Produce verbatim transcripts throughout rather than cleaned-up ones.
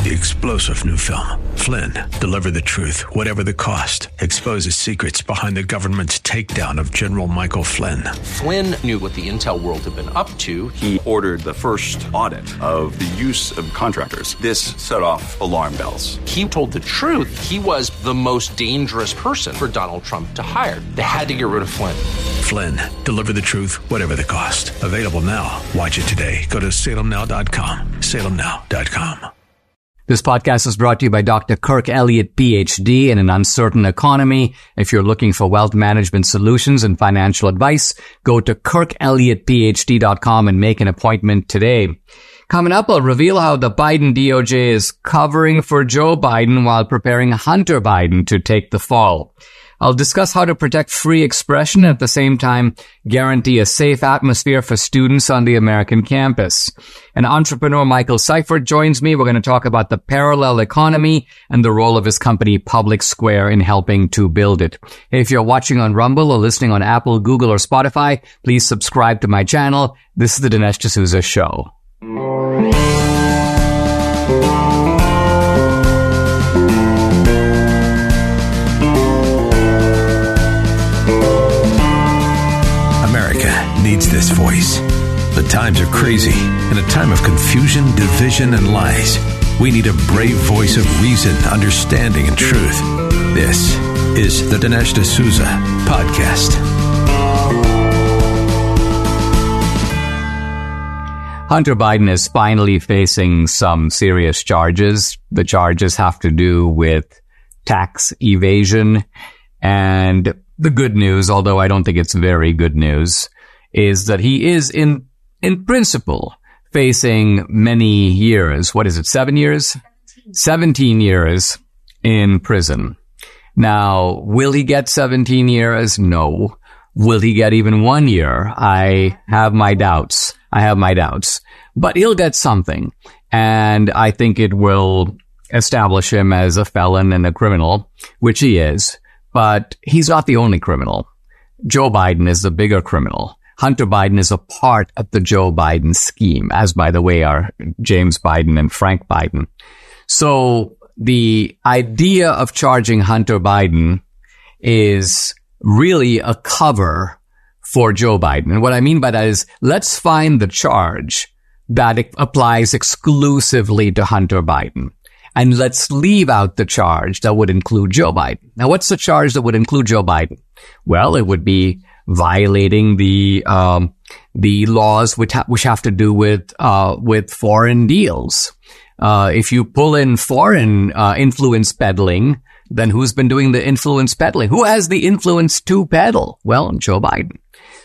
the explosive new film, Flynn, Deliver the Truth, Whatever the Cost, exposes secrets behind the government's takedown of General Michael Flynn. Flynn knew what the intel world had been up to. He ordered the first audit of the use of contractors. This set off alarm bells. He told the truth. He was the most dangerous person for Donald Trump to hire. They had to get rid of Flynn. Flynn, Deliver the Truth, Whatever the Cost. Available now. Watch it today. Go to salem now dot com. salem now dot com. This podcast is brought to you by Doctor Kirk Elliott, P H D. In an uncertain economy, if you're looking for wealth management solutions and financial advice, go to kirk elliott p h d dot com and make an appointment today. Coming up, I'll reveal how the Biden D O J is covering for Joe Biden while preparing Hunter Biden to take the fall. I'll discuss how to protect free expression and at the same time guarantee a safe atmosphere for students on the American campus. And entrepreneur Michael Seifert joins me. We're going to talk about the parallel economy and the role of his company Public Square in helping to build it. If you're watching on Rumble or listening on Apple, Google, or Spotify, please subscribe to my channel. This is the Dinesh D'Souza Show. Needs this voice. The times are crazy. In a time of confusion, division, and lies, we need a brave voice of reason, understanding, and truth. This is the Dinesh D'Souza Podcast. Hunter Biden is finally facing some serious charges. The charges have to do with tax evasion. And the good news, although I don't think it's very good news, is that he is in, in principle facing many years. What is it? Seven years? seventeen years in prison. Now, will he get seventeen years? No. Will he get even one year? I have my doubts. I have my doubts. But he'll get something. And I think it will establish him as a felon and a criminal, which he is. But he's not the only criminal. Joe Biden is the bigger criminal. Hunter Biden is a part of the Joe Biden scheme, as, by the way, are James Biden and Frank Biden. So the idea of charging Hunter Biden is really a cover for Joe Biden. And what I mean by that is, let's find the charge that applies exclusively to Hunter Biden. And let's leave out the charge that would include Joe Biden. Now, what's the charge that would include Joe Biden? Well, it would be violating the um the laws which, ha- which have to do with uh with foreign deals. Uh if you pull in foreign uh influence peddling, then who's been doing the influence peddling? Who has the influence to peddle? Well, Joe Biden.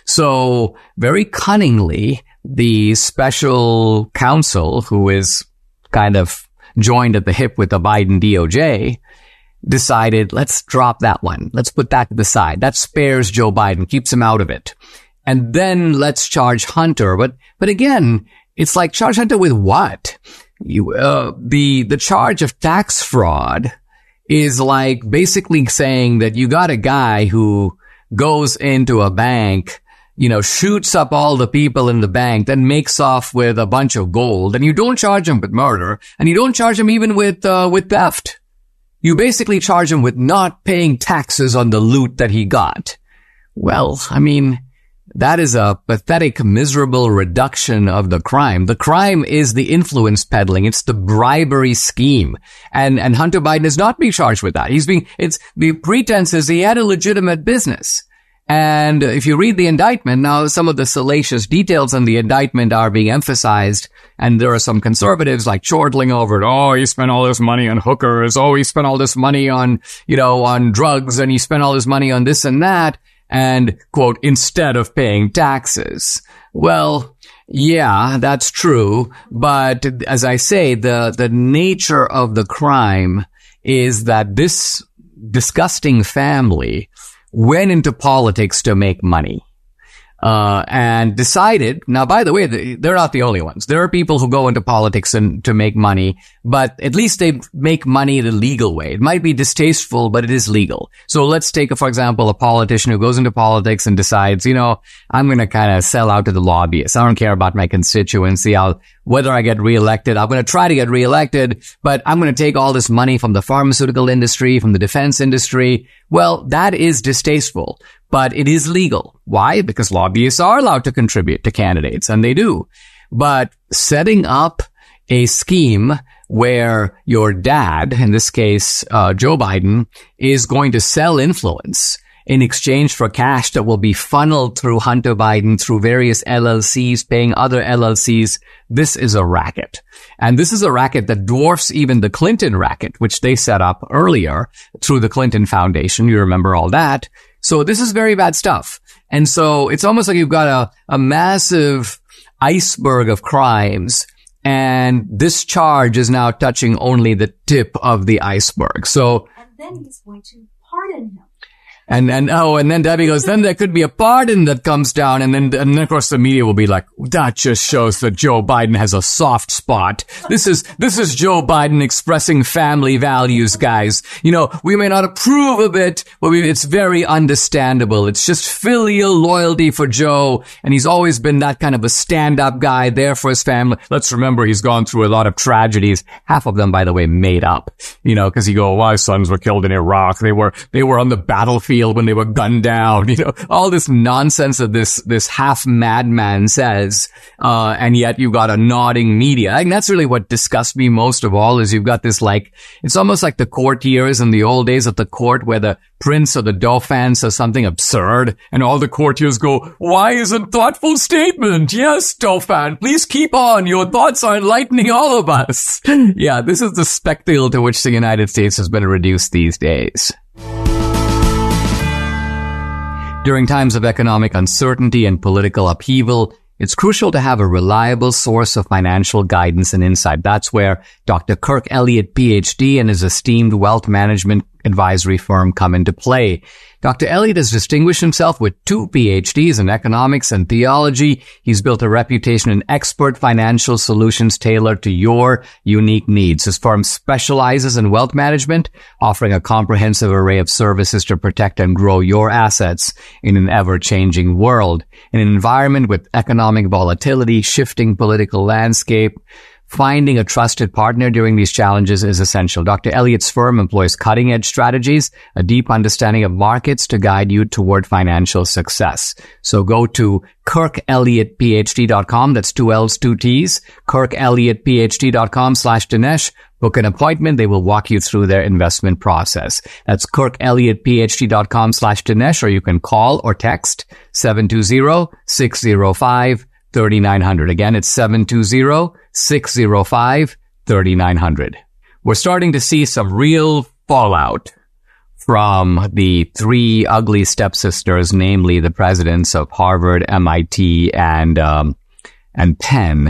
So very cunningly, the special counsel, who is kind of joined at the hip with the Biden D O J, decided, let's drop that one. Let's put that to the side. That spares Joe Biden, keeps him out of it. And then let's charge Hunter. But, but again, it's like, charge Hunter with what? You, uh, the, the charge of tax fraud is like basically saying that you got a guy who goes into a bank, you know, shoots up all the people in the bank, then makes off with a bunch of gold, and you don't charge him with murder, and you don't charge him even with, uh, with theft. You basically charge him with not paying taxes on the loot that he got. Well, I mean, that is a pathetic, miserable reduction of the crime. The crime is the influence peddling. It's the bribery scheme. And, and Hunter Biden is not being charged with that. He's being, it's, the pretense is he had a legitimate business. And if you read the indictment, now some of the salacious details in the indictment are being emphasized, and there are some conservatives like chortling over it. Oh, he spent all this money on hookers. Oh, he spent all this money on, you know, on drugs, and he spent all this money on this and that, and, quote, instead of paying taxes. Well, yeah, that's true, but as I say, the, the nature of the crime is that this disgusting family went into politics to make money. Uh, and decided, now, by the way, they're not the only ones. There are people who go into politics and to make money, but at least they make money the legal way. It might be distasteful, but it is legal. So let's take, for example, a politician who goes into politics and decides, you know, I'm going to kind of sell out to the lobbyists. I don't care about my constituency. I'll, whether I get reelected, I'm going to try to get reelected, but I'm going to take all this money from the pharmaceutical industry, from the defense industry. Well, that is distasteful, but it is legal. Why? Because lobbyists are allowed to contribute to candidates, and they do. But setting up a scheme where your dad, in this case, uh, Joe Biden, is going to sell influence in exchange for cash that will be funneled through Hunter Biden, through various L L Cs, paying other L L Cs. This is a racket. And this is a racket that dwarfs even the Clinton racket, which they set up earlier through the Clinton Foundation. You remember all that. So this is very bad stuff. And so it's almost like you've got a, a massive iceberg of crimes, and this charge is now touching only the tip of the iceberg. So, and then he's going to pardon him. And, and, oh, and then Debbie goes, then there could be a pardon that comes down. And then, and then of course the media will be like, that just shows that Joe Biden has a soft spot. This is, this is Joe Biden expressing family values, guys. You know, we may not approve of it, but we, it's very understandable. It's just filial loyalty for Joe. And he's always been that kind of a stand-up guy there for his family. Let's remember he's gone through a lot of tragedies. Half of them, by the way, made up, you know, cause you go, my sons were killed in Iraq. They were, they were on the battlefield when they were gunned down, you know, all this nonsense that this, this half madman says. Uh, and yet you've got a nodding media. And that's really what disgusts me most of all, is you've got this, like, it's almost like the courtiers in the old days at the court where the prince or the dauphin says something absurd and all the courtiers go, wise and thoughtful statement. Yes, dauphin, please keep on. Your thoughts are enlightening all of us. Yeah, this is the spectacle to which the United States has been reduced these days. During times of economic uncertainty and political upheaval, it's crucial to have a reliable source of financial guidance and insight. That's where Doctor Kirk Elliott, P H D, and his esteemed wealth management advisory firm come into play. Doctor Elliott has distinguished himself with two P H Ds in economics and theology. He's built a reputation in expert financial solutions tailored to your unique needs. His firm specializes in wealth management, offering a comprehensive array of services to protect and grow your assets in an ever-changing world. In an environment with economic volatility, shifting political landscape, finding a trusted partner during these challenges is essential. Doctor Elliott's firm employs cutting-edge strategies, a deep understanding of markets to guide you toward financial success. So go to Kirk Elliott P H D dot com. That's two L's, two T's. Kirk Elliott P H D dot com slash Dinesh. Book an appointment. They will walk you through their investment process. That's Kirk Elliott P H D dot com slash Dinesh, or you can call or text seven two zero, six zero five, three nine zero zero. Again, it's seven two zero, six zero five, three nine zero zero. We're starting to see some real fallout from the three ugly stepsisters, namely the presidents of Harvard, M I T, and um, and Penn,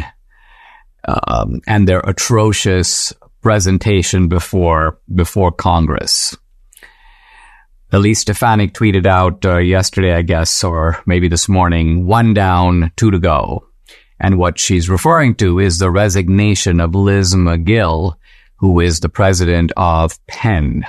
um, and their atrocious presentation before before Congress. Elise Stefanik tweeted out uh, yesterday, I guess, or maybe this morning, one down, two to go. And what she's referring to is the resignation of Liz Magill, who is the president of Penn.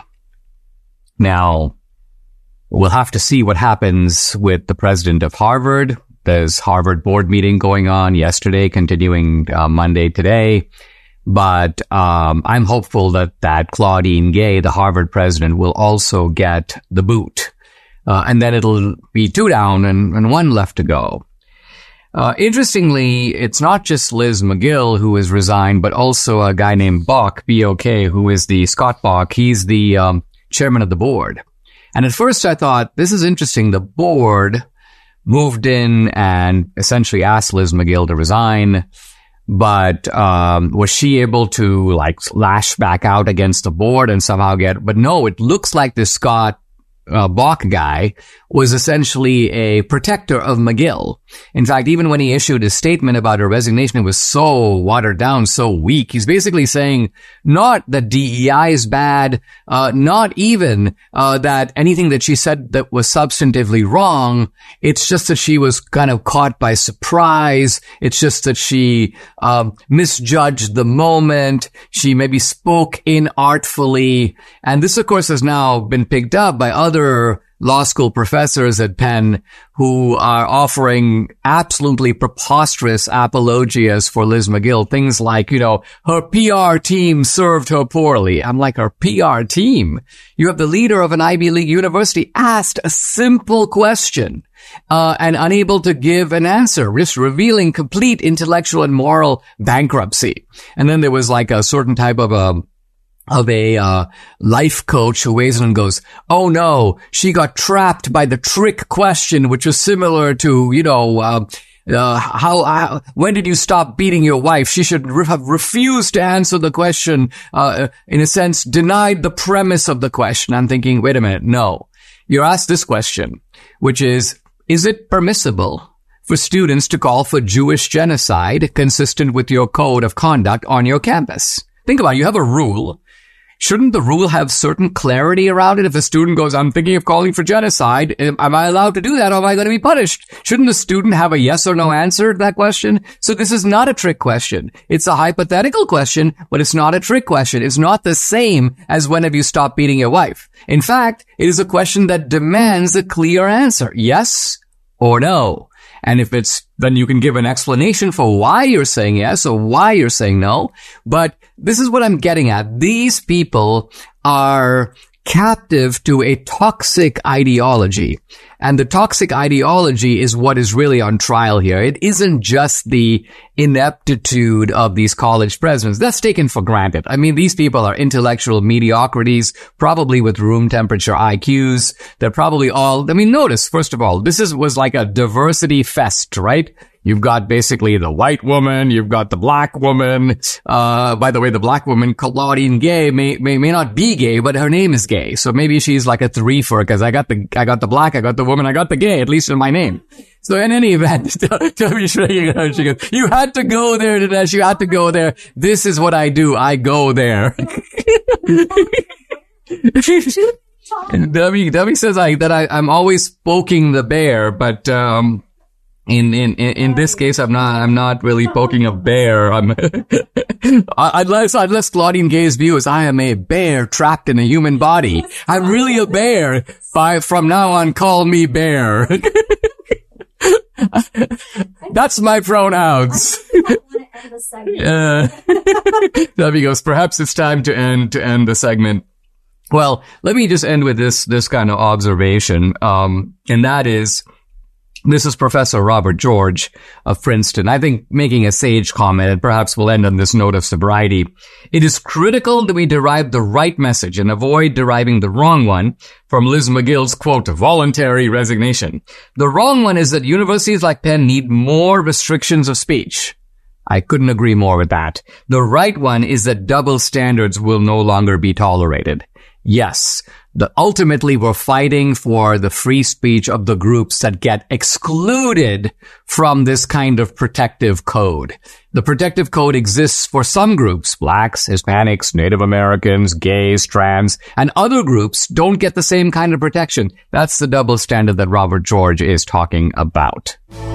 Now, we'll have to see what happens with the president of Harvard. There's Harvard board meeting going on yesterday, continuing uh, Monday today. But um I'm hopeful that, that Claudine Gay, the Harvard president, will also get the boot. Uh, and then it'll be two down and, and one left to go. Uh, interestingly, it's not just Liz Magill who has resigned, but also a guy named Bok, B O K, who is the Scott Bok. He's the um, chairman of the board. And at first I thought, this is interesting. The board moved in and essentially asked Liz Magill to resign. But um was she able to, like, lash back out against the board and somehow get... But no, it looks like this Scott uh, Bok guy was essentially a protector of Magill. In fact, even when he issued his statement about her resignation, it was so watered down, so weak. He's basically saying not that D E I is bad, uh, not even uh, that anything that she said that was substantively wrong. It's just that she was kind of caught by surprise. It's just that she um, misjudged the moment. She maybe spoke inartfully. And this, of course, has now been picked up by other law school professors at Penn who are offering absolutely preposterous apologias for Liz Magill. Things like, you know, her P R team served her poorly. I'm like, her P R team? You have the leader of an Ivy League university asked a simple question uh, and unable to give an answer, just revealing complete intellectual and moral bankruptcy. And then there was like a certain type of a of a uh, life coach who weighs in and goes, oh no, she got trapped by the trick question, which was similar to, you know, uh, uh, how, how, when did you stop beating your wife? She should re- have refused to answer the question, uh, in a sense, denied the premise of the question. I'm thinking, wait a minute, no. You're asked this question, which is, is it permissible for students to call for Jewish genocide consistent with your code of conduct on your campus? Think about it. You have a rule. Shouldn't the rule have certain clarity around it? If a student goes, I'm thinking of calling for genocide, am I allowed to do that or am I going to be punished? Shouldn't the student have a yes or no answer to that question? So this is not a trick question. It's a hypothetical question, but it's not a trick question. It's not the same as when have you stopped beating your wife. In fact, it is a question that demands a clear answer. Yes or no. And if it's, then you can give an explanation for why you're saying yes or why you're saying no. But this is what I'm getting at. These people are captive to a toxic ideology. And the toxic ideology is what is really on trial here. It isn't just the ineptitude of these college presidents. That's taken for granted. I mean, these people are intellectual mediocrities, probably with room temperature I Qs. They're probably all, I mean, notice, first of all, this is, was like a diversity fest, right? You've got basically the white woman, you've got the black woman. Uh, by the way, the black woman, Claudine Gay, may, may, may not be gay, but her name is gay. So maybe she's like a three-fer, because I got the, I got the black, I got the woman, I got the gay, at least in my name. So in any event, Toby shaking her, she goes, you had to go there, Dinesh, you had to go there. This is what I do, I go there. And Debbie, Debbie says I, that I, I'm always poking the bear, but, um, In, in, in this case, I'm not, I'm not really poking a bear. I'm, unless, unless Claudine Gay's view is I am a bear trapped in a human body. I'm really a bear. By, from now on, call me bear. That's my pronouns. uh, Debbie goes, perhaps it's time to end, to end the segment. Well, let me just end with this, this kind of observation. Um, and that is, this is Professor Robert George of Princeton, I think making a sage comment, and perhaps we'll end on this note of sobriety. It is critical that we derive the right message and avoid deriving the wrong one from Liz Magill's, quote, voluntary resignation. The wrong one is that universities like Penn need more restrictions of speech. I couldn't agree more with that. The right one is that double standards will no longer be tolerated. Yes, the, ultimately we're fighting for the free speech of the groups that get excluded from this kind of protective code. The protective code exists for some groups, blacks, Hispanics, Native Americans, gays, trans, and other groups don't get the same kind of protection. That's the double standard that Robert George is talking about.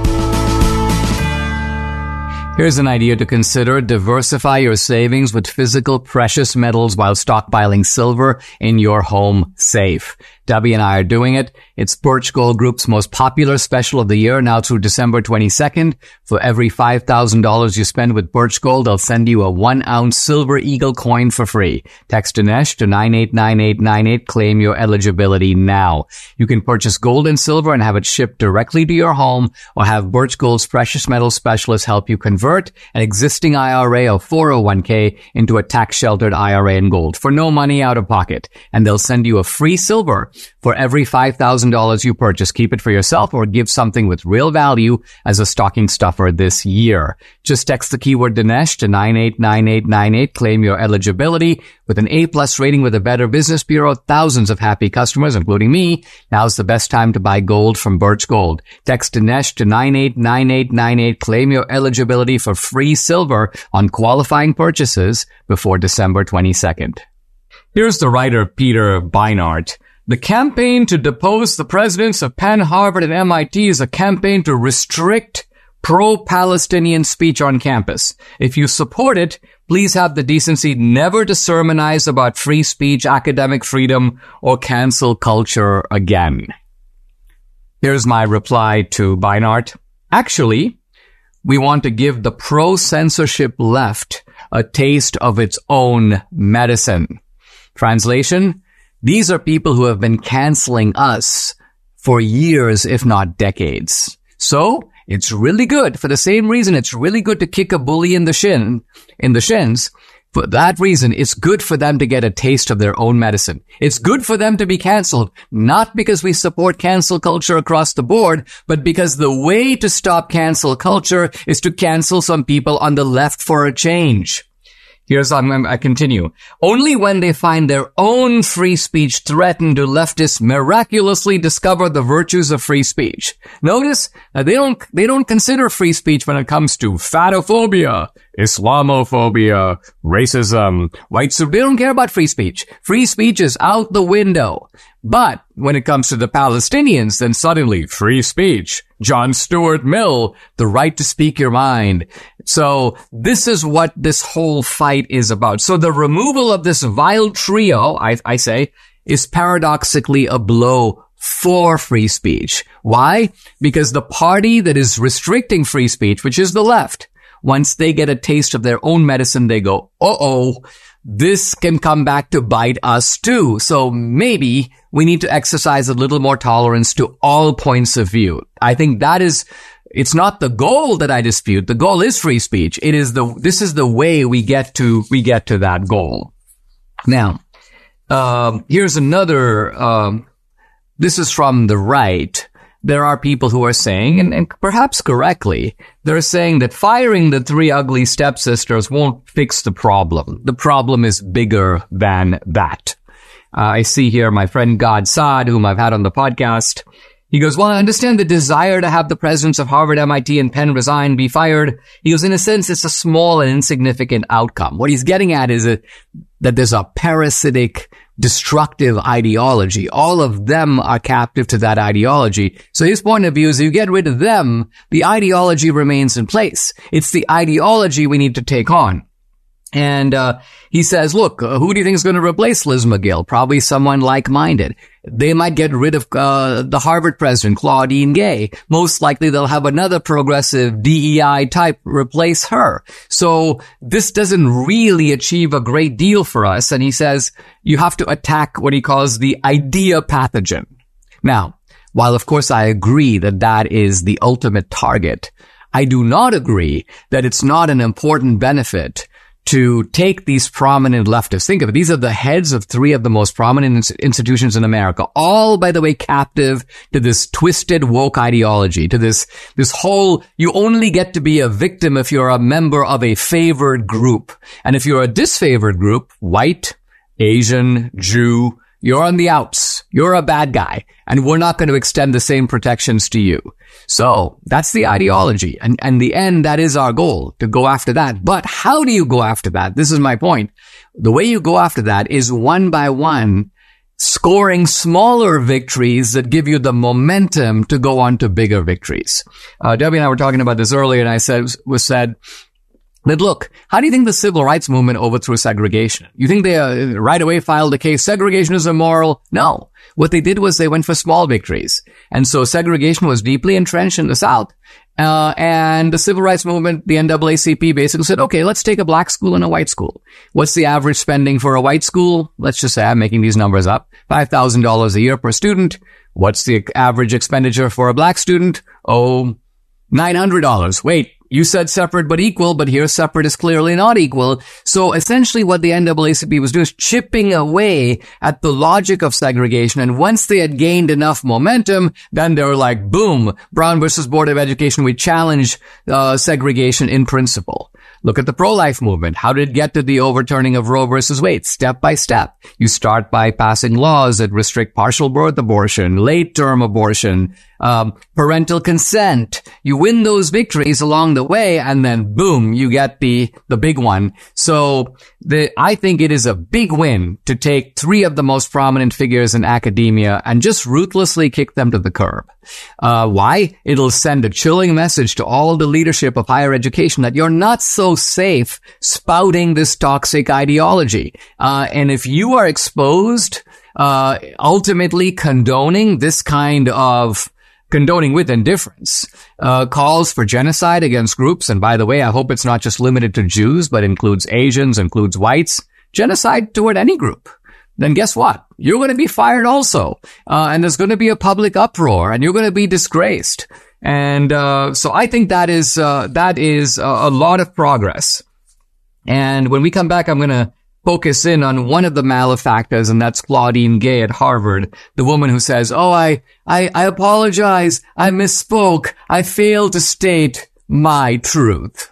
Here's an idea to consider. Diversify your savings with physical precious metals while stockpiling silver in your home safe. Debbie and I are doing it. It's Birch Gold Group's most popular special of the year, now through December twenty-second. For every five thousand dollars you spend with Birch Gold, they'll send you a one-ounce Silver Eagle coin for free. Text Dinesh to nine eight nine eight nine eight. Claim your eligibility now. You can purchase gold and silver and have it shipped directly to your home, or have Birch Gold's precious metals specialist help you convert an existing I R A or four oh one k into a tax-sheltered I R A in gold for no money out of pocket. And they'll send you a free silver for every five thousand dollars you purchase. Keep it for yourself or give something with real value as a stocking stuffer this year. Just text the keyword Dinesh to nine eight nine eight nine eight. Claim your eligibility. With an A-plus rating with a Better Business Bureau, thousands of happy customers, including me. Now's the best time to buy gold from Birch Gold. Text Dinesh to nine eight nine eight nine eight. Claim your eligibility for free silver on qualifying purchases before December twenty-second. Here's the writer Peter Beinart. The campaign to depose the presidents of Penn, Harvard, and M I T is a campaign to restrict pro-Palestinian speech on campus. If you support it, please have the decency never to sermonize about free speech, academic freedom, or cancel culture again. Here's my reply to Beinart. Actually, we want to give the pro-censorship left a taste of its own medicine. Translation, these are people who have been canceling us for years, if not decades. So, it's really good. For the same reason, it's really good to kick a bully in the shin, in the shins. For that reason, it's good for them to get a taste of their own medicine. It's good for them to be canceled, not because we support cancel culture across the board, but because the way to stop cancel culture is to cancel some people on the left for a change. Here's, I'm, I continue. Only when they find their own free speech threatened do leftists miraculously discover the virtues of free speech. Notice that they don't, they don't consider free speech when it comes to fatophobia, Islamophobia, racism, white supremacy. They don't care about free speech. Free speech is out the window. But when it comes to the Palestinians, then suddenly free speech, John Stuart Mill, the right to speak your mind. So this is what this whole fight is about. So the removal of this vile trio, I, I say, is paradoxically a blow for free speech. Why? Because the party that is restricting free speech, which is the left, once they get a taste of their own medicine, they go, uh-oh, this can come back to bite us too. So maybe we need to exercise a little more tolerance to all points of view. I think that is, it's not the goal that I dispute. The goal is free speech. It is the, this is the way we get to, we get to that goal. Now, um, here's another, um, this is from the right. There are people who are saying, and, and perhaps correctly, they're saying that firing the three ugly stepsisters won't fix the problem. The problem is bigger than that. Uh, I see here my friend God Saad, whom I've had on the podcast. He goes, well, I understand the desire to have the presidents of Harvard, M I T, and Penn resign, be fired. He goes, in a sense, it's a small and insignificant outcome. What he's getting at is a, that there's a parasitic, destructive ideology. All of them are captive to that ideology. So his point of view is you get rid of them, the ideology remains in place. It's the ideology we need to take on. And uh he says, look, uh, who do you think is going to replace Liz McGill? Probably someone like-minded. They might get rid of uh the Harvard president, Claudine Gay. Most likely they'll have another progressive D E I type replace her. So this doesn't really achieve a great deal for us. And he says you have to attack what he calls the idea pathogen. Now, while of course I agree that that is the ultimate target, I do not agree that it's not an important benefit to take these prominent leftists. Think of it. These are the heads of three of the most prominent ins- institutions in America. All, by the way, captive to this twisted woke ideology, to this, this whole, you only get to be a victim if you're a member of a favored group. And if you're a disfavored group, white, Asian, Jew, you're on the outs. You're a bad guy. And we're not going to extend the same protections to you. So that's the ideology. And, and the end, that is our goal, to go after that. But how do you go after that? This is my point. The way you go after that is one by one, scoring smaller victories that give you the momentum to go on to bigger victories. Uh, Debbie and I were talking about this earlier, and I said, was said, that look, how do you think the civil rights movement overthrew segregation? You think they uh, right away filed a case, segregation is immoral? No. What they did was they went for small victories. And so segregation was deeply entrenched in the South. Uh, and the civil rights movement, the N double A C P, basically said, okay, let's take a black school and a white school. What's the average spending for a white school? Let's just say I'm making these numbers up. five thousand dollars a year per student. What's the average expenditure for a black student? Oh, nine hundred dollars. Wait. you said separate but equal, but here separate is clearly not equal. So essentially what the N double A C P was doing is chipping away at the logic of segregation. And once they had gained enough momentum, then they were like, boom, Brown versus Board of Education, we challenge uh, segregation in principle. Look at the pro-life movement. How did it get to the overturning of Roe versus Wade? Step by step. You start by passing laws that restrict partial birth abortion, late-term abortion, um, parental consent. You win those victories along the way, and then boom, you get the the big one. So the I think it is a big win to take three of the most prominent figures in academia and just ruthlessly kick them to the curb. Uh, why? It'll send a chilling message to all the leadership of higher education that you're not so safe spouting this toxic ideology. Uh, and if you are exposed, uh, ultimately condoning this kind of condoning with indifference, uh, calls for genocide against groups. And by the way, I hope it's not just limited to Jews, but includes Asians, includes whites, genocide toward any group. Then guess what? You're going to be fired also. Uh, and there's going to be a public uproar and you're going to be disgraced. And, uh, so I think that is, uh, that is a, a lot of progress. And when we come back, I'm going to focus in on one of the malefactors, and that's Claudine Gay at Harvard, the woman who says, oh, I, I, I apologize. I misspoke. I failed to state my truth.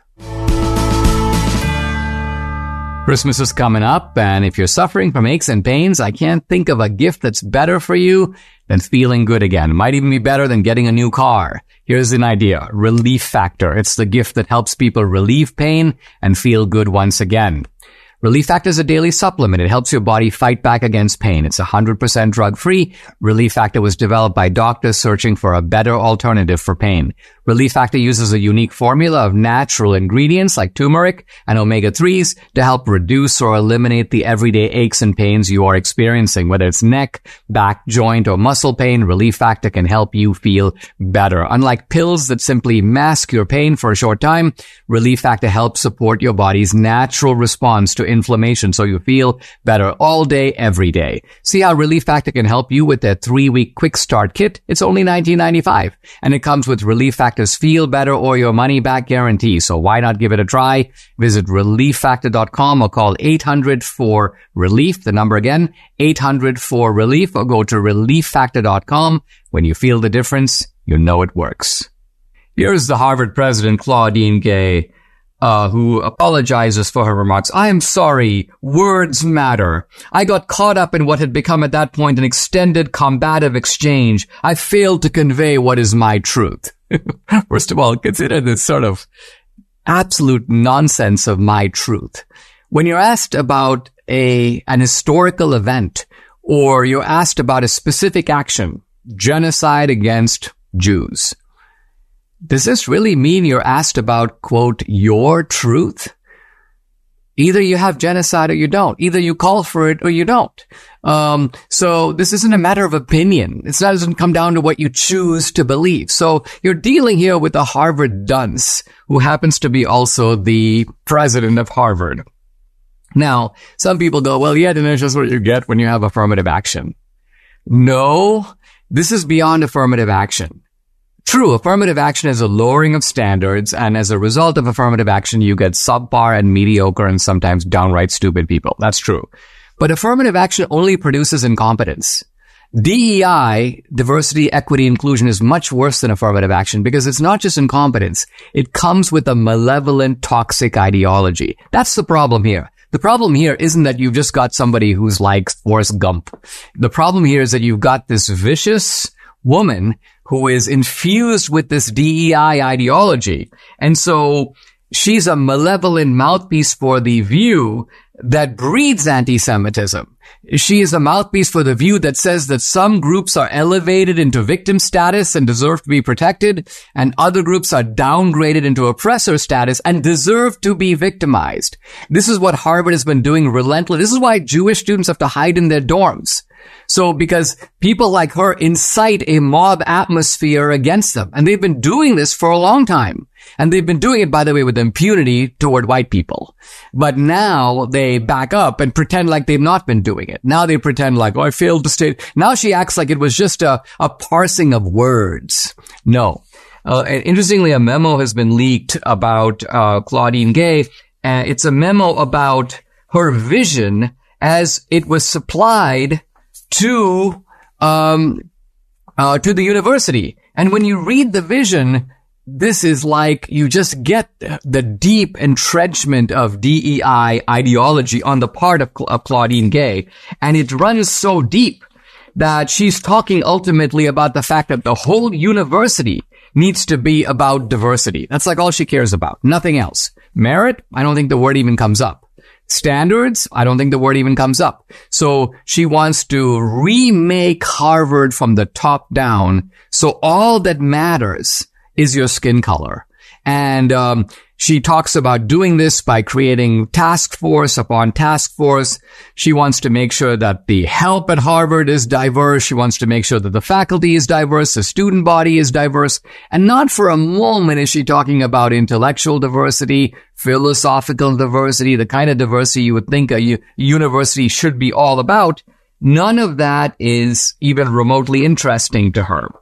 Christmas is coming up, and if you're suffering from aches and pains, I can't think of a gift that's better for you than feeling good again. It might even be better than getting a new car. Here's an idea. Relief Factor. It's the gift that helps people relieve pain and feel good once again. Relief Factor is a daily supplement. It helps your body fight back against pain. It's one hundred percent drug-free. Relief Factor was developed by doctors searching for a better alternative for pain. Relief Factor uses a unique formula of natural ingredients like turmeric and omega threes to help reduce or eliminate the everyday aches and pains you are experiencing. Whether it's neck, back, joint, or muscle pain, Relief Factor can help you feel better. Unlike pills that simply mask your pain for a short time, Relief Factor helps support your body's natural response to inflammation so you feel better all day, every day. See how Relief Factor can help you with their three-week quick start kit? It's only nineteen ninety-five dollars, and it comes with Relief Factor's feel better or your money back guarantee. So why not give it a try? Visit relief factor dot com or call eight hundred four relief, the number again, eight hundred four relief, or go to relief factor dot com. When you feel the difference, you know it works. Here's the Harvard president, Claudine Gay, Uh, who apologizes for her remarks. I am sorry. Words matter. I got caught up in what had become at that point an extended combative exchange. I failed to convey what is my truth. First of all, consider this sort of absolute nonsense of my truth. When you're asked about a, an historical event, or you're asked about a specific action, genocide against Jews, does this really mean you're asked about, quote, your truth? Either you have genocide or you don't. Either you call for it or you don't. Um, so this isn't a matter of opinion. It doesn't come down to what you choose to believe. So you're dealing here with a Harvard dunce who happens to be also the president of Harvard. Now, some people go, well, yeah, then that's just what you get when you have affirmative action. No, this is beyond affirmative action. True, affirmative action is a lowering of standards, and as a result of affirmative action, you get subpar and mediocre and sometimes downright stupid people. That's true. But affirmative action only produces incompetence. D E I, diversity, equity, inclusion, is much worse than affirmative action because it's not just incompetence. It comes with a malevolent, toxic ideology. That's the problem here. The problem here isn't that you've just got somebody who's like Forrest Gump. The problem here is that you've got this vicious woman who is infused with this D E I ideology. And so she's a malevolent mouthpiece for the view that breeds anti-Semitism. She is a mouthpiece for the view that says that some groups are elevated into victim status and deserve to be protected, and other groups are downgraded into oppressor status and deserve to be victimized. This is what Harvard has been doing relentlessly. This is why Jewish students have to hide in their dorms. So because people like her incite a mob atmosphere against them. And they've been doing this for a long time. And they've been doing it, by the way, with impunity toward white people. But now they back up and pretend like they've not been doing it. Now they pretend like, oh, I failed to state. Now she acts like it was just a, a parsing of words. No. Uh, and interestingly, a memo has been leaked about uh, Claudine Gay. Uh, it's a memo about her vision as it was supplied to um uh to the university. And when you read the vision, this is like you just get the deep entrenchment of D E I ideology on the part of, of Claudine Gay. And it runs so deep that she's talking ultimately about the fact that the whole university needs to be about diversity. That's like all she cares about. Nothing else. Merit? I don't think the word even comes up. Standards? I don't think the word even comes up. So she wants to remake Harvard from the top down. So all that matters is your skin color. And um she talks about doing this by creating task force upon task force. She wants to make sure that the help at Harvard is diverse. She wants to make sure that the faculty is diverse, the student body is diverse. And not for a moment is she talking about intellectual diversity, philosophical diversity, the kind of diversity you would think a u- university should be all about. None of that is even remotely interesting to her.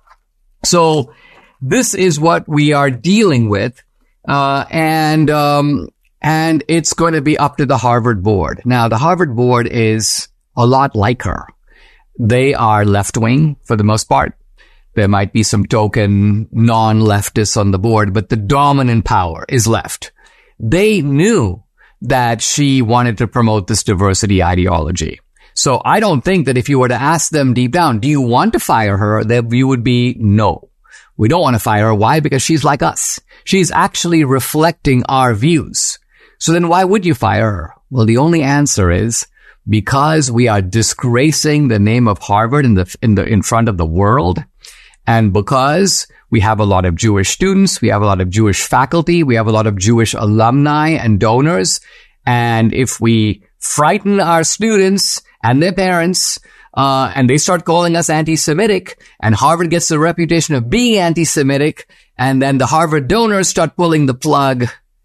So this is what we are dealing with. Uh, and, um, and it's going to be up to the Harvard board. Now, the Harvard board is a lot like her. They are left-wing for the most part. There might be some token non-leftists on the board, but the dominant power is left. They knew that she wanted to promote this diversity ideology. So I don't think that if you were to ask them deep down, do you want to fire her? Their view would be no. We don't want to fire her. Why? Because she's like us. She's actually reflecting our views. So then why would you fire her? Well, the only answer is because we are disgracing the name of Harvard in the, in the, in front of the world. And because we have a lot of Jewish students, we have a lot of Jewish faculty, we have a lot of Jewish alumni and donors. And if we frighten our students and their parents, Uh, and they start calling us anti-Semitic, and Harvard gets the reputation of being anti-Semitic, and then the Harvard donors start pulling the plug.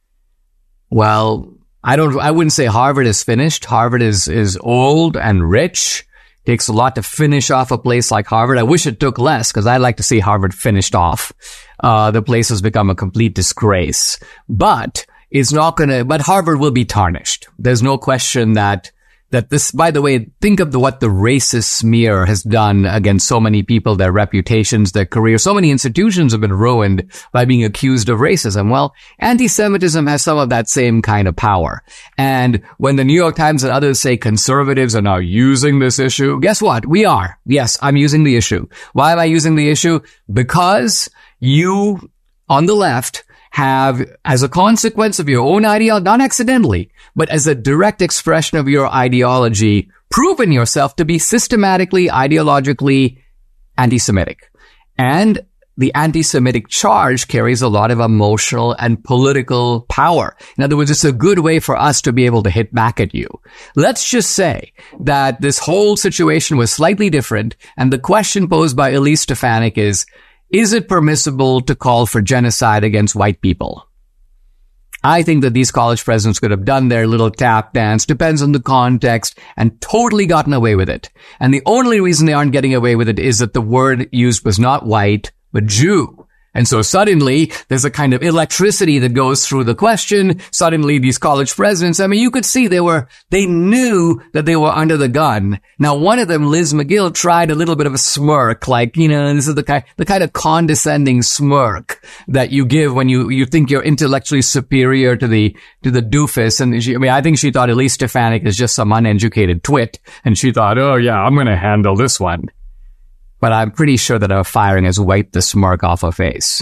Well, I don't, I wouldn't say Harvard is finished. Harvard is, is old and rich. Takes a lot to finish off a place like Harvard. I wish it took less, because I'd like to see Harvard finished off. Uh, the place has become a complete disgrace. But it's not gonna, but Harvard will be tarnished. There's no question that That this, by the way, think of the, what the racist smear has done against so many people, their reputations, their careers. So many institutions have been ruined by being accused of racism. Well, anti-Semitism has some of that same kind of power. And when the New York Times and others say conservatives are now using this issue, guess what? We are. Yes, I'm using the issue. Why am I using the issue? Because you, on the left, have, as a consequence of your own ideology, not accidentally, but as a direct expression of your ideology, proven yourself to be systematically, ideologically anti-Semitic. And the anti-Semitic charge carries a lot of emotional and political power. In other words, it's a good way for us to be able to hit back at you. Let's just say that this whole situation was slightly different, and the question posed by Elise Stefanik is, is it permissible to call for genocide against white people? I think that these college presidents could have done their little tap dance, depends on the context, and totally gotten away with it. And the only reason they aren't getting away with it is that the word used was not white, but Jew. And so suddenly, there's a kind of electricity that goes through the question. Suddenly, these college presidents, I mean, you could see they were, they knew that they were under the gun. Now, one of them, Liz McGill, tried a little bit of a smirk, like, you know, this is the kind, the kind of condescending smirk that you give when you, you think you're intellectually superior to the, to the doofus. And she, I mean, I think she thought Elise Stefanik is just some uneducated twit. And she thought, oh yeah, I'm going to handle this one. But I'm pretty sure that our firing has wiped the smirk off her face.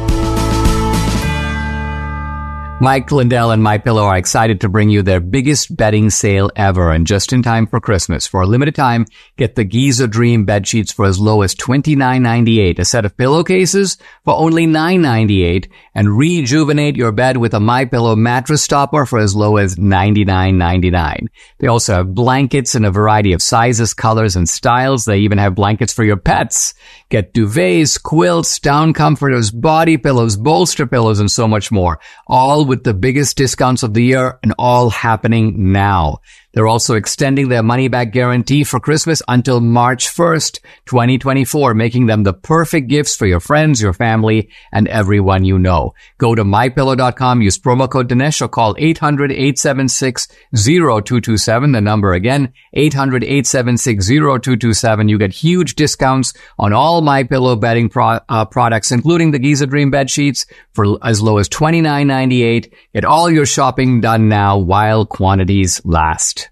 Mike Lindell and MyPillow are excited to bring you their biggest bedding sale ever, and just in time for Christmas. For a limited time, get the Giza Dream bed sheets for as low as twenty-nine ninety-eight, a set of pillowcases for only nine ninety-eight, and rejuvenate your bed with a MyPillow mattress topper for as low as ninety-nine ninety-nine. They also have blankets in a variety of sizes, colors, and styles. They even have blankets for your pets. Get duvets, quilts, down comforters, body pillows, bolster pillows, and so much more. All with the biggest discounts of the year, and all happening now. They're also extending their money-back guarantee for Christmas until March first, twenty twenty-four, making them the perfect gifts for your friends, your family, and everyone you know. Go to my pillow dot com, use promo code Dinesh, or call eight hundred, eight seven six, zero two two seven. The number again, eight hundred, eight seven six, zero two two seven. You get huge discounts on all MyPillow bedding pro- uh, products, including the Giza Dream bed sheets for as low as twenty-nine ninety-eight. Get all your shopping done now while quantities last.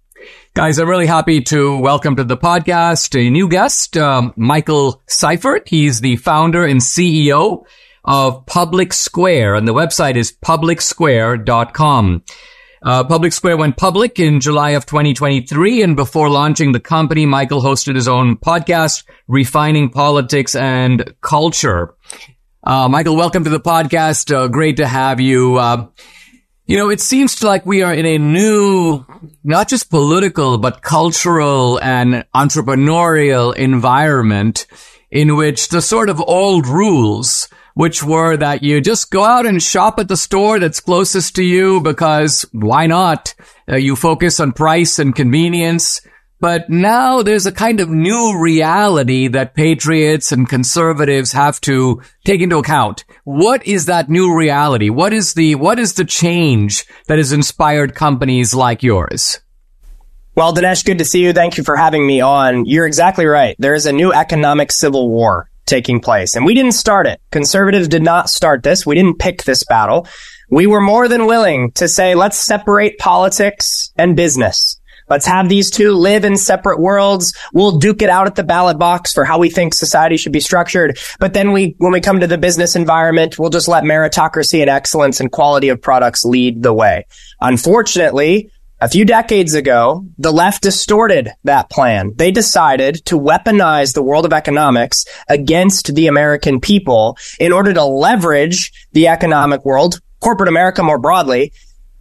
Guys, I'm really happy to welcome to the podcast a new guest, um, Michael Seifert. He's the founder and C E O of Public Square, and the website is public square dot com. Uh, Public Square went public in July of twenty twenty-three, and before launching the company, Michael hosted his own podcast, Refining Politics and Culture. Uh, Michael, welcome to the podcast. Uh, great to have you. Uh, You know, it seems like we are in a new, not just political, but cultural and entrepreneurial environment in which the sort of old rules, which were that you just go out and shop at the store that's closest to you because why not? Uh, you focus on price and convenience. But now there's a kind of new reality that patriots and conservatives have to take into account. What is that new reality? What is the, what is the change that has inspired companies like yours? Well, Dinesh, good to see you. Thank you for having me on. You're exactly right. There is a new economic civil war taking place, and we didn't start it. Conservatives did not start this. We didn't pick this battle. We were more than willing to say, let's separate politics and business. Let's have these two live in separate worlds. We'll duke it out at the ballot box for how we think society should be structured. But then we, when we come to the business environment, we'll just let meritocracy and excellence and quality of products lead the way. Unfortunately, a few decades ago, the left distorted that plan. They decided to weaponize the world of economics against the American people in order to leverage the economic world, corporate America more broadly,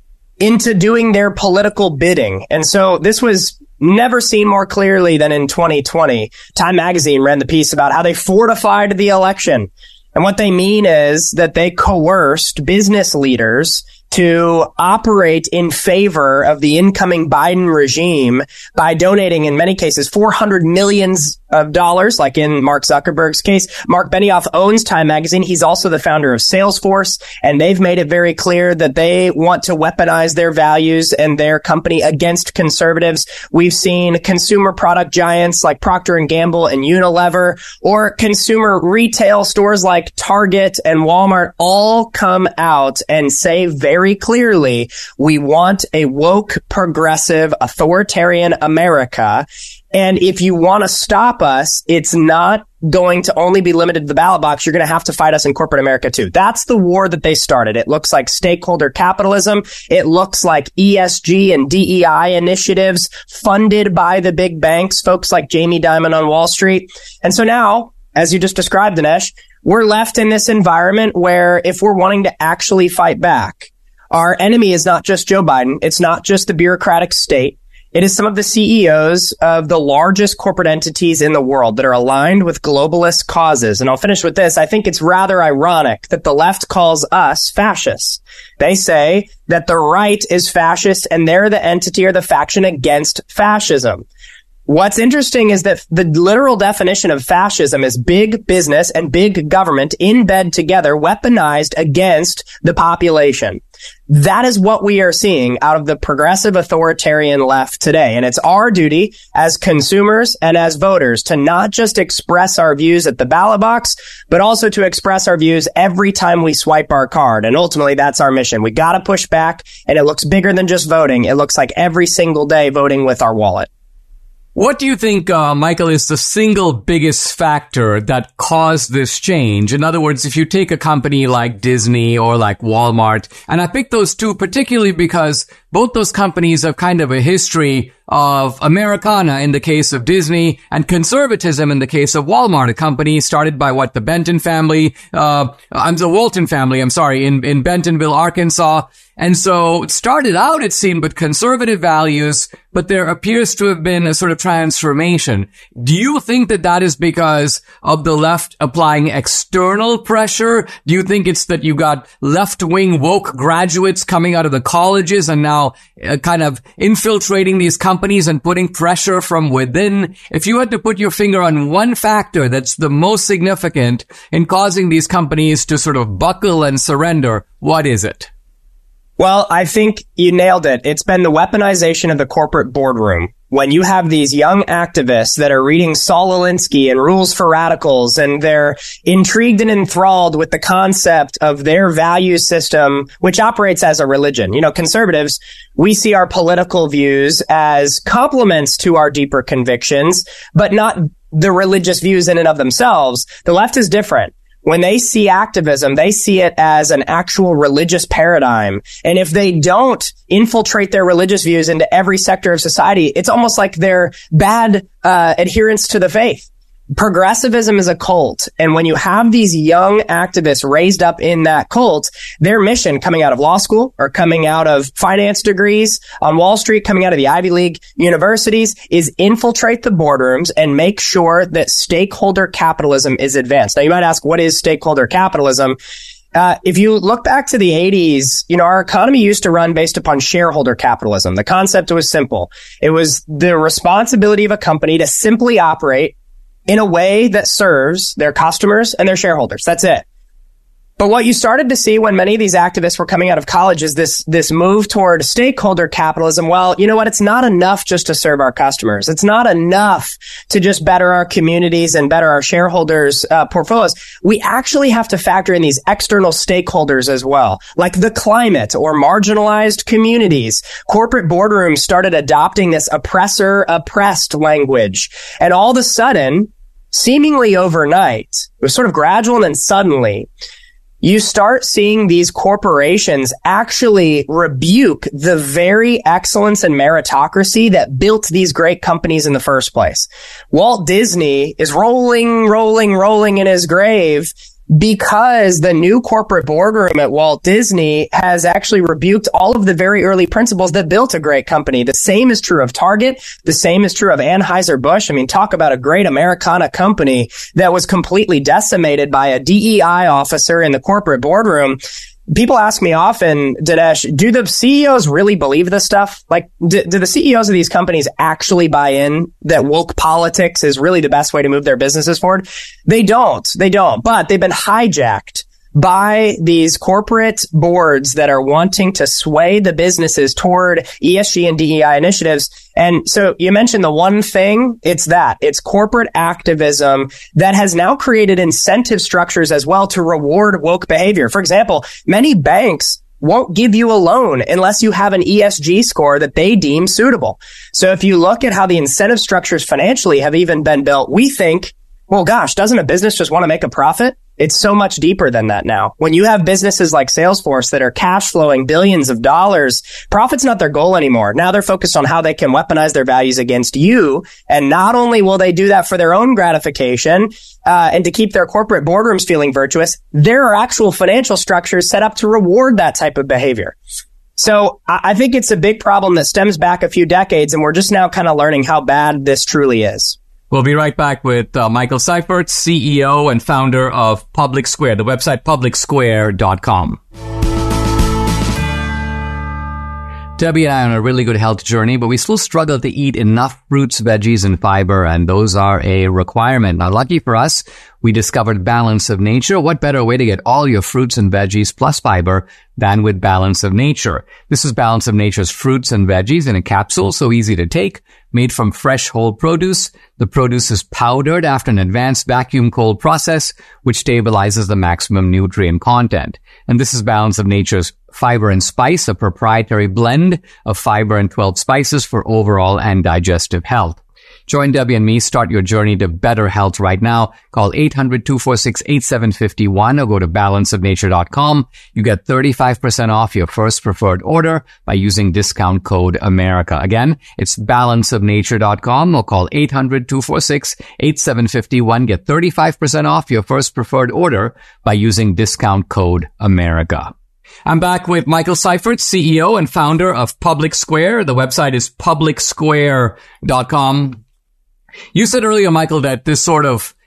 into doing their political bidding. And so this was never seen more clearly than in twenty twenty. Time magazine ran the piece about how they fortified the election. And what they mean is that they coerced business leaders to operate in favor of the incoming Biden regime by donating, in many cases, four hundred millions of dollars, like in Mark Zuckerberg's case. Mark Benioff owns Time Magazine. He's also the founder of Salesforce, and they've made it very clear that they want to weaponize their values and their company against conservatives. We've seen consumer product giants like Procter and Gamble and Unilever, or consumer retail stores like Target and Walmart all come out and say very very clearly, we want a woke, progressive, authoritarian America. And if you want to stop us, it's not going to only be limited to the ballot box. You're going to have to fight us in corporate America too. That's the war that they started. It looks like stakeholder capitalism. It looks like E S G and D E I initiatives funded by the big banks, folks like Jamie Dimon on Wall Street. And so now, as you just described, Dinesh, we're left in this environment where if we're wanting to actually fight back, our enemy is not just Joe Biden. It's not just the bureaucratic state. It is some of the C E Os of the largest corporate entities in the world that are aligned with globalist causes. And I'll finish with this. I think it's rather ironic that the left calls us fascists. They say that the right is fascist and they're the entity or the faction against fascism. What's interesting is that the literal definition of fascism is big business and big government in bed together, weaponized against the population. That is what we are seeing out of the progressive authoritarian left today. And it's our duty as consumers and as voters to not just express our views at the ballot box, but also to express our views every time we swipe our card. And ultimately, that's our mission. We got to push back, and it looks bigger than just voting. It looks like every single day voting with our wallet. What do you think, uh, Michael, is the single biggest factor that caused this change? In other words, if you take a company like Disney or like Walmart, and I pick those two particularly because both those companies have kind of a history of Americana in the case of Disney and conservatism in the case of Walmart, a company started by what, the Benton family, uh, I'm the Walton family, I'm sorry, in, in Bentonville, Arkansas. And so it started out, it seemed, with conservative values, but there appears to have been a sort of transformation. Do you think that that is because of the left applying external pressure? Do you think it's that you got left-wing woke graduates coming out of the colleges and now now uh, kind of infiltrating these companies and putting pressure from within. If you had to put your finger on one factor that's the most significant in causing these companies to sort of buckle and surrender, what is it? Well, I think you nailed it. It's been the weaponization of the corporate boardroom. When you have these young activists that are reading Saul Alinsky and Rules for Radicals, and they're intrigued and enthralled with the concept of their value system, which operates as a religion. You know, conservatives, we see our political views as complements to our deeper convictions, but not the religious views in and of themselves. The left is different. When they see activism, they see it as an actual religious paradigm. And if they don't infiltrate their religious views into every sector of society, it's almost like they're bad uh, adherents to the faith. Progressivism is a cult. And when you have these young activists raised up in that cult, their mission coming out of law school or coming out of finance degrees on Wall Street, coming out of the Ivy League universities, is infiltrate the boardrooms and make sure that stakeholder capitalism is advanced. Now, you might ask, what is stakeholder capitalism? Uh, if you look back to the eighties, you know, our economy used to run based upon shareholder capitalism. The concept was simple. It was the responsibility of a company to simply operate in a way that serves their customers and their shareholders. That's it. But what you started to see when many of these activists were coming out of college is this, this move toward stakeholder capitalism. Well, you know what? It's not enough just to serve our customers. It's not enough to just better our communities and better our shareholders' uh, portfolios. We actually have to factor in these external stakeholders as well, like the climate or marginalized communities. Corporate boardrooms started adopting this oppressor-oppressed language. And all of a sudden, seemingly overnight, it was sort of gradual and then suddenly, you start seeing these corporations actually rebuke the very excellence and meritocracy that built these great companies in the first place. Walt Disney is rolling, rolling, rolling in his grave because the new corporate boardroom at Walt Disney has actually rebuked all of the very early principles that built a great company. The same is true of Target. The same is true of Anheuser-Busch. I mean, talk about a great Americana company that was completely decimated by a D E I officer in the corporate boardroom. People ask me often, Dinesh, do the C E Os really believe this stuff? Like, do, do the C E Os of these companies actually buy in that woke politics is really the best way to move their businesses forward? They don't. They don't. But they've been hijacked by these corporate boards that are wanting to sway the businesses toward E S G and D E I initiatives. And so you mentioned the one thing, it's that. It's corporate activism that has now created incentive structures as well to reward woke behavior. For example, many banks won't give you a loan unless you have an E S G score that they deem suitable. So if you look at how the incentive structures financially have even been built, we think, well, gosh, doesn't a business just want to make a profit? It's so much deeper than that now. When you have businesses like Salesforce that are cash flowing billions of dollars, profit's not their goal anymore. Now they're focused on how they can weaponize their values against you. And not only will they do that for their own gratification, uh, and to keep their corporate boardrooms feeling virtuous, there are actual financial structures set up to reward that type of behavior. So I think it's a big problem that stems back a few decades, and we're just now kind of learning how bad this truly is. We'll be right back with uh, Michael Seifert, C E O and founder of Public Square, the website public square dot com. Debbie and I are on a really good health journey, but we still struggle to eat enough fruits, veggies, and fiber, and those are a requirement. Now, lucky for us, we discovered Balance of Nature. What better way to get all your fruits and veggies plus fiber than with Balance of Nature? This is Balance of Nature's fruits and veggies in a capsule, so easy to take, made from fresh whole produce. The produce is powdered after an advanced vacuum cold process, which stabilizes the maximum nutrient content. And this is Balance of Nature's Fiber and Spice, a proprietary blend of fiber and twelve spices for overall and digestive health. Join Debbie and me. Start your journey to better health right now. Call eight hundred, two four six, eight seven five one or go to balance of nature dot com. You get thirty-five percent off your first preferred order by using discount code America. Again, it's balance of nature dot com or call eight hundred, two four six, eight seven five one. Get thirty-five percent off your first preferred order by using discount code America. I'm back with Michael Seifert, C E O and founder of Public Square. The website is public square dot com. You said earlier, Michael, that this sort of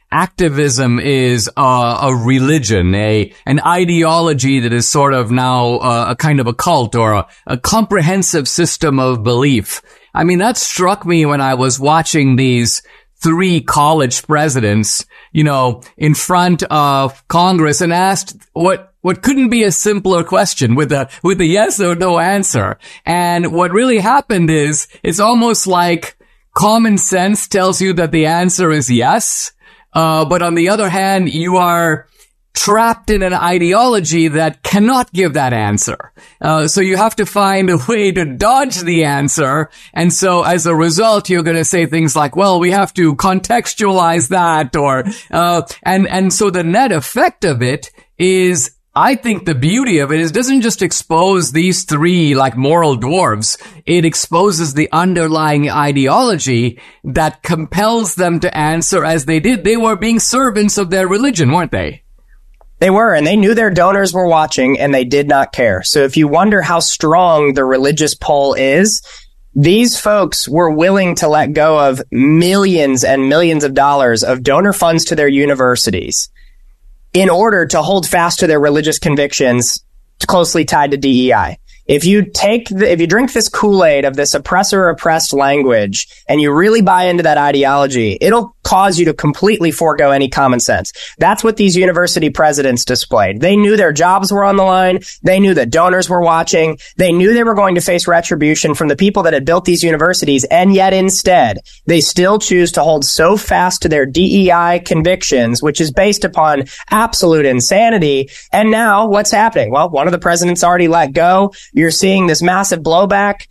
activism is uh, a religion, a an ideology that is sort of now uh, a kind of a cult or a, a comprehensive system of belief. I mean, that struck me when I was watching these three college presidents, you know, in front of Congress and asked what what couldn't be a simpler question with a with a yes or no answer. And what really happened is it's almost like common sense tells you that the answer is yes. Uh, but on the other hand, you are trapped in an ideology that cannot give that answer. Uh, so you have to find a way to dodge the answer. And so as a result, you're going to say things like, well, we have to contextualize that or, uh, and, and so the net effect of it is, I think the beauty of it is it doesn't just expose these three like moral dwarves. It exposes the underlying ideology that compels them to answer as they did. They were being servants of their religion, weren't they? They were, and they knew their donors were watching, and they did not care. So if you wonder how strong the religious pull is, these folks were willing to let go of millions and millions of dollars of donor funds to their universities in order to hold fast to their religious convictions closely tied to D E I. If you take the, if you drink this Kool-Aid of this oppressor oppressed language and you really buy into that ideology, it'll cause you to completely forego any common sense. That's what these university presidents displayed. They knew their jobs were on the line. They knew that donors were watching. They knew they were going to face retribution from the people that had built these universities. And yet instead, they still choose to hold so fast to their D E I convictions, which is based upon absolute insanity. And now what's happening? Well, one of the presidents already let go. You're seeing this massive blowback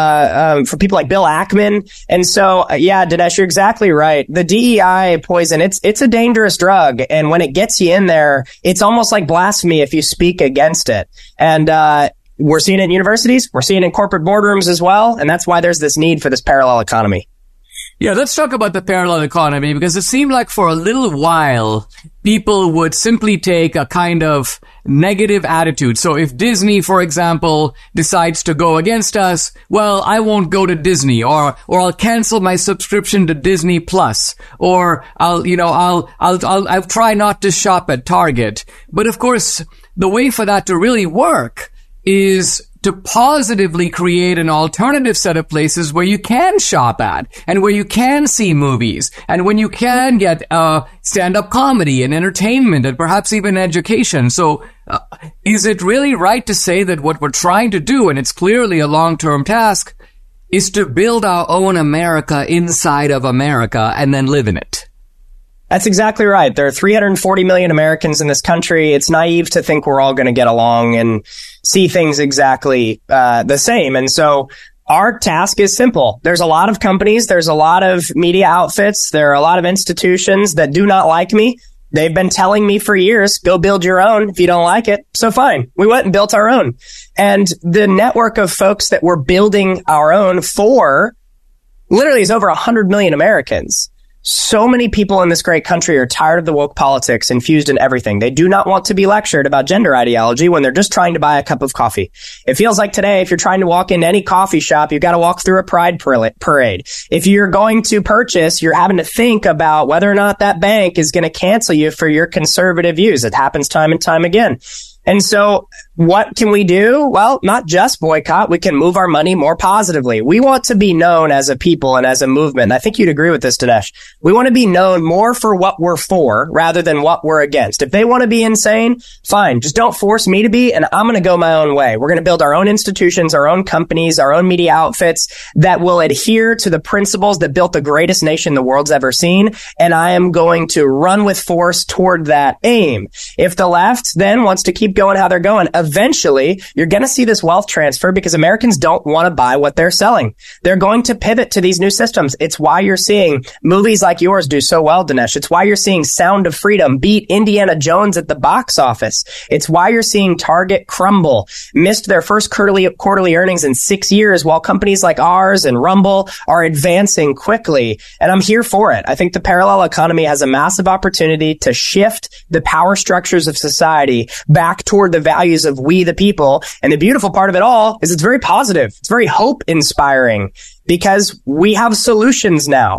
uh um, for people like Bill Ackman. And so, uh, yeah, Dinesh, you're exactly right. The D E I poison, it's it's a dangerous drug. And when it gets you in there, it's almost like blasphemy if you speak against it. And uh we're seeing it in universities. We're seeing it in corporate boardrooms as well. And that's why there's this need for this parallel economy. Yeah, let's talk about the parallel economy, because it seemed like for a little while, people would simply take a kind of negative attitude. So if Disney, for example, decides to go against us, well, I won't go to Disney, or, or I'll cancel my subscription to Disney Plus, or I'll, you know, I'll, I'll, I'll, I'll try not to shop at Target. But of course, the way for that to really work is to positively create an alternative set of places where you can shop at and where you can see movies and when you can get uh stand-up comedy and entertainment and perhaps even education. So uh, is it really right to say that what we're trying to do, and it's clearly a long-term task, is to build our own America inside of America and then live in it? That's exactly right. There are three hundred forty million Americans in this country. It's naive to think we're all going to get along and see things exactly uh the same. And so our task is simple. There's a lot of companies, there's a lot of media outfits, there are a lot of institutions that do not like me. They've been telling me for years, go build your own if you don't like it. So fine. We went and built our own. And the network of folks that we're building our own for literally is over one hundred million Americans. So many people in this great country are tired of the woke politics infused in everything. They do not want to be lectured about gender ideology when they're just trying to buy a cup of coffee. It feels like today, if you're trying to walk into any coffee shop, you've got to walk through a pride parade. If you're going to purchase, you're having to think about whether or not that bank is going to cancel you for your conservative views. It happens time and time again. And so what can we do? Well, not just boycott. We can move our money more positively. We want to be known as a people and as a movement. And I think you'd agree with this, Dinesh. We want to be known more for what we're for rather than what we're against. If they want to be insane, fine. Just don't force me to be, and I'm going to go my own way. We're going to build our own institutions, our own companies, our own media outfits that will adhere to the principles that built the greatest nation the world's ever seen. And I am going to run with force toward that aim. If the left then wants to keep going how they're going, eventually you're going to see this wealth transfer because Americans don't want to buy what they're selling. They're going to pivot to these new systems. It's why you're seeing movies like yours do so well, Dinesh. It's why you're seeing Sound of Freedom beat Indiana Jones at the box office. It's why you're seeing Target crumble, missed their first quarterly, quarterly earnings in six years while companies like ours and Rumble are advancing quickly. And I'm here for it. I think the parallel economy has a massive opportunity to shift the power structures of society back toward the values of we the people. And the beautiful part of it all is it's very positive. It's very hope inspiring because we have solutions now.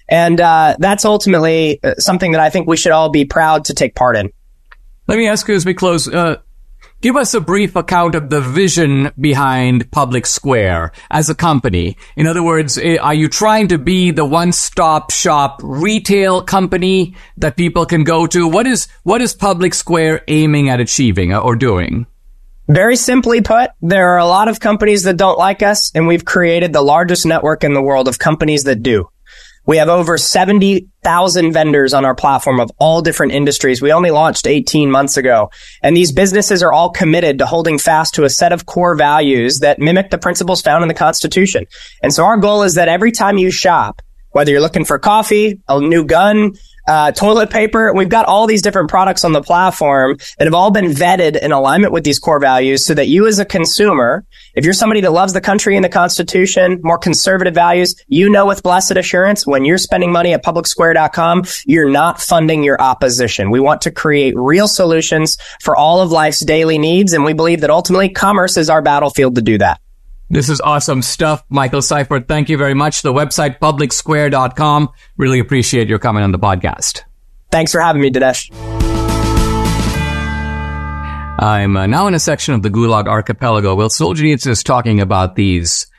And uh, that's ultimately something that I think we should all be proud to take part in. Let me ask you as we close, uh, give us a brief account of the vision behind Public Square as a company. In other words, are you trying to be the one-stop shop retail company that people can go to? What is, what is Public Square aiming at achieving or doing? Very simply put, there are a lot of companies that don't like us, and we've created the largest network in the world of companies that do. We have over seventy thousand vendors on our platform of all different industries. We only launched eighteen months ago. And these businesses are all committed to holding fast to a set of core values that mimic the principles found in the Constitution. And so our goal is that every time you shop, whether you're looking for coffee, a new gun, uh, toilet paper, we've got all these different products on the platform that have all been vetted in alignment with these core values so that you as a consumer, if you're somebody that loves the country and the Constitution, more conservative values, you know with blessed assurance, when you're spending money at public square dot com, you're not funding your opposition. We want to create real solutions for all of life's daily needs, and we believe that ultimately commerce is our battlefield to do that. This is awesome stuff. Michael Seifert, thank you very much. The website, public square dot com. Really appreciate your coming on the podcast. Thanks for having me, Dinesh. I'm uh, now in a section of the Gulag Archipelago where Solzhenitsyn is talking about these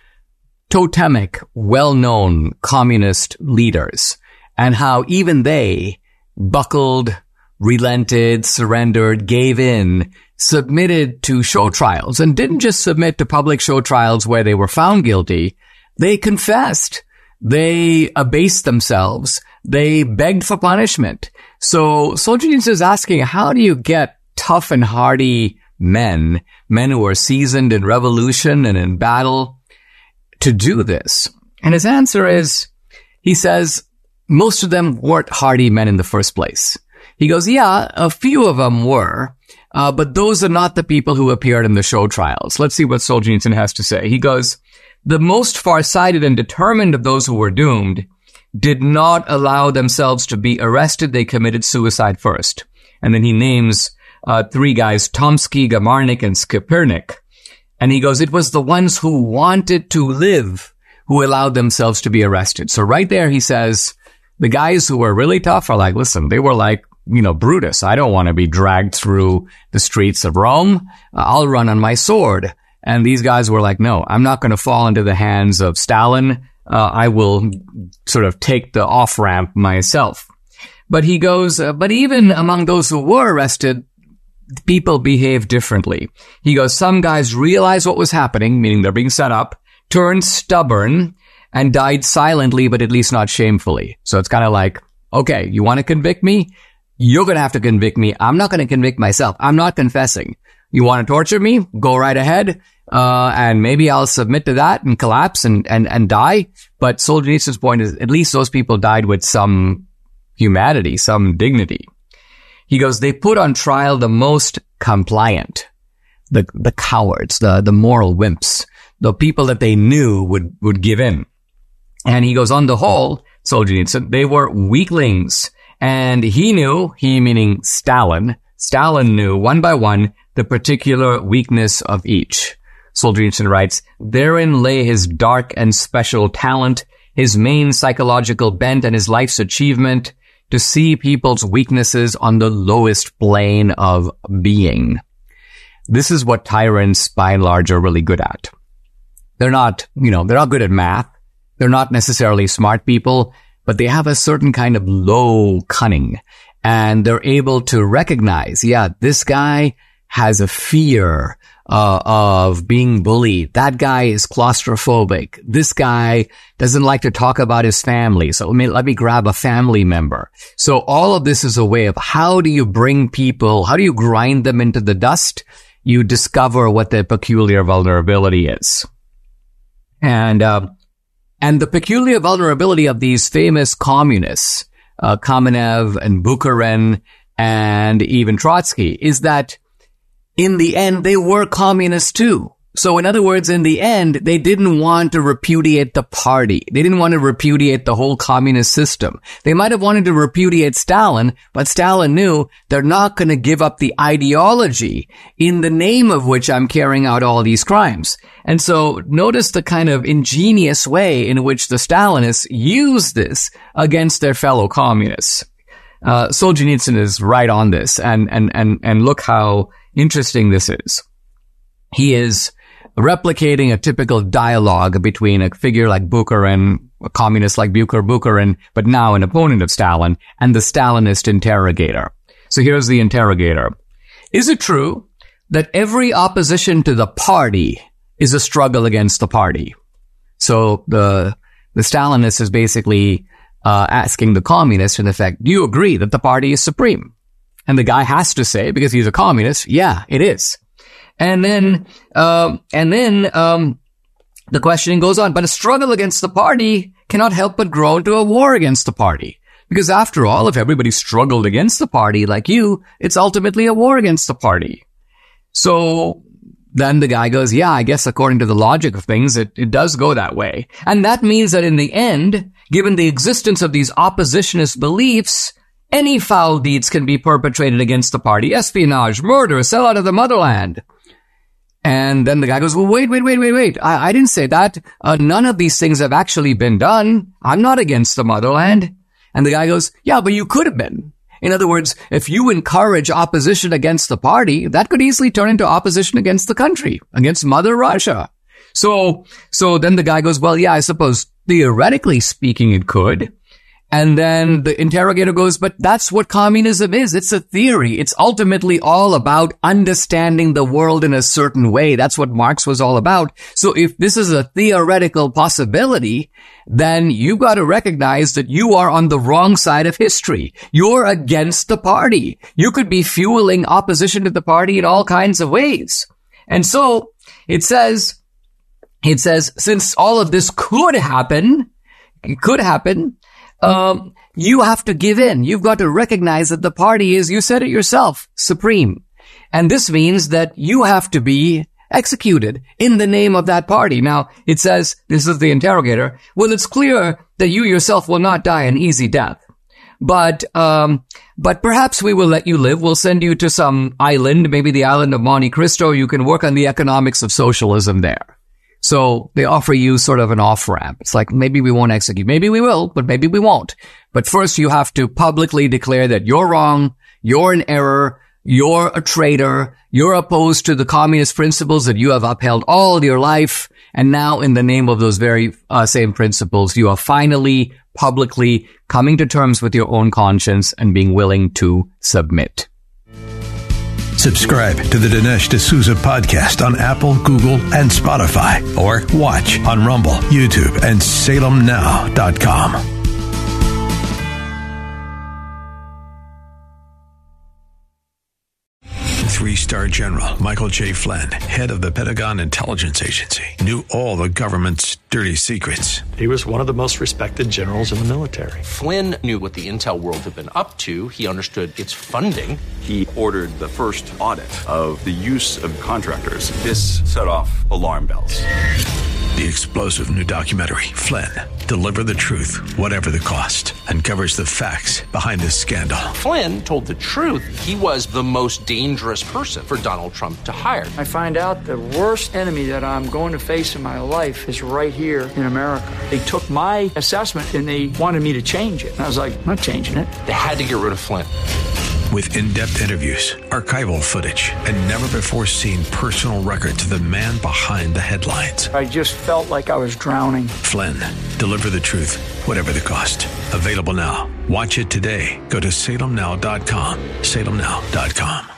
totemic, well-known communist leaders and how even they buckled, relented, surrendered, gave in, submitted to show trials, and didn't just submit to public show trials where they were found guilty. They confessed. They abased themselves. They begged for punishment. So Solzhenitsyn is asking, how do you get tough and hardy men, men who are seasoned in revolution and in battle, to do this? And his answer is, he says, most of them weren't hardy men in the first place. He goes, yeah, a few of them were, uh, but those are not the people who appeared in the show trials. Let's see what Solzhenitsyn has to say. He goes, the most farsighted and determined of those who were doomed did not allow themselves to be arrested. They committed suicide first. And then he names uh, three guys, Tomsky, Gamarnik, and Skiernik. And he goes, it was the ones who wanted to live who allowed themselves to be arrested. So right there, he says, the guys who were really tough are like, listen, they were like, you know, Brutus. I don't want to be dragged through the streets of Rome. Uh, I'll run on my sword. And these guys were like, no, I'm not going to fall into the hands of Stalin. Uh, I will sort of take the off-ramp myself. But he goes, uh, but even among those who were arrested, people behave differently. He goes, some guys realized what was happening, meaning they're being set up, turned stubborn, and died silently, but at least not shamefully. So it's kind of like, okay, you want to convict me? You're going to have to convict me. I'm not going to convict myself. I'm not confessing. You want to torture me? Go right ahead. Uh, and maybe I'll submit to that and collapse and, and, and die. But Solzhenitsyn's point is at least those people died with some humanity, some dignity. He goes, they put on trial the most compliant, the, the cowards, the, the moral wimps, the people that they knew would, would give in. And he goes, on the whole, Solzhenitsyn, they were weaklings. And he knew, he meaning Stalin, Stalin knew one by one the particular weakness of each. Solzhenitsyn writes, therein lay his dark and special talent, his main psychological bent and his life's achievement, to see people's weaknesses on the lowest plane of being. This is what tyrants, by and large, are really good at. They're not, you know, they're not good at math. They're not necessarily smart people, but they have a certain kind of low cunning, and they're able to recognize, yeah, this guy has a fear uh, of being bullied. That guy is claustrophobic. This guy doesn't like to talk about his family. So let me, let me grab a family member. So all of this is a way of how do you bring people, how do you grind them into the dust? You discover what their peculiar vulnerability is. And, uh, and the peculiar vulnerability of these famous communists, uh, Kamenev and Bukharin and even Trotsky, is that in the end, they were communists too. So in other words, in the end, they didn't want to repudiate the party. They didn't want to repudiate the whole communist system. They might have wanted to repudiate Stalin, but Stalin knew they're not going to give up the ideology in the name of which I'm carrying out all these crimes. And so notice the kind of ingenious way in which the Stalinists use this against their fellow communists. Uh, Solzhenitsyn is right on this, and, and, and, and look how interesting this is. He is replicating a typical dialogue between a figure like Bukharin, a communist like Bucher Bukharin, but now an opponent of Stalin, and the Stalinist interrogator. So here's the interrogator. Is it true that every opposition to the party is a struggle against the party? So the the Stalinist is basically uh, asking the communist, in effect, do you agree that the party is supreme? And the guy has to say, because he's a communist, yeah, it is. And then, um, and then, um, the questioning goes on. But a struggle against the party cannot help but grow into a war against the party. Because after all, if everybody struggled against the party like you, it's ultimately a war against the party. So then the guy goes, yeah, I guess according to the logic of things, it, it does go that way. And that means that in the end, given the existence of these oppositionist beliefs, any foul deeds can be perpetrated against the party. Espionage, murder, sellout of the motherland. And then the guy goes, well, wait, wait, wait, wait, wait. I, I didn't say that. Uh, none of these things have actually been done. I'm not against the motherland. And the guy goes, yeah, but you could have been. In other words, if you encourage opposition against the party, that could easily turn into opposition against the country, against Mother Russia. So, so then the guy goes, well, yeah, I suppose theoretically speaking, it could. And then the interrogator goes, but that's what communism is. It's a theory. It's ultimately all about understanding the world in a certain way. That's what Marx was all about. So if this is a theoretical possibility, then you've got to recognize that you are on the wrong side of history. You're against the party. You could be fueling opposition to the party in all kinds of ways. And so it says, it says, since all of this could happen, it could happen, Um, you have to give in. You've got to recognize that the party is, you said it yourself, supreme. And this means that you have to be executed in the name of that party. Now, it says, this is the interrogator, well, it's clear that you yourself will not die an easy death. But, um, but perhaps we will let you live. We'll send you to some island, maybe the island of Monte Cristo. You can work on the economics of socialism there. So they offer you sort of an off-ramp. It's like, maybe we won't execute. Maybe we will, but maybe we won't. But first you have to publicly declare that you're wrong, you're in error, you're a traitor, you're opposed to the communist principles that you have upheld all your life. And now in the name of those very uh, same principles, you are finally publicly coming to terms with your own conscience and being willing to submit. Subscribe to the Dinesh D'Souza podcast on Apple, Google, and Spotify, or watch on Rumble, YouTube, and Salem Now dot com. Three-star general Michael J. Flynn, head of the Pentagon Intelligence Agency, knew all the government's dirty secrets. He was one of the most respected generals in the military. Flynn knew what the intel world had been up to. He understood its funding. He ordered the first audit of the use of contractors. This set off alarm bells. The explosive new documentary, Flynn, Deliver the Truth, Whatever the Cost, uncovers the facts behind this scandal. Flynn told the truth. He was the most dangerous person for Donald Trump to hire. I find out the worst enemy that I'm going to face in my life is right here in America. They took my assessment and they wanted me to change it. And I was like, I'm not changing it. They had to get rid of Flynn. With in-depth interviews, archival footage, and never-before-seen personal records of the man behind the headlines. I just felt like I was drowning. Flynn, Deliver the Truth, Whatever the Cost. Available now. Watch it today. Go to Salem Now dot com. Salem Now dot com.